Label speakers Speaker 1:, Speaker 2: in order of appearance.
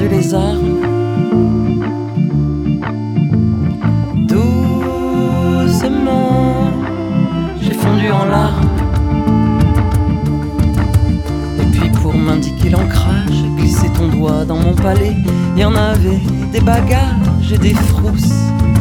Speaker 1: tendu les armes. Doucement, j'ai fondu en larmes. Et puis pour m'indiquer l'ancrage, j'ai glissé ton doigt dans mon palais. Il y en avait des bagages et des frousses.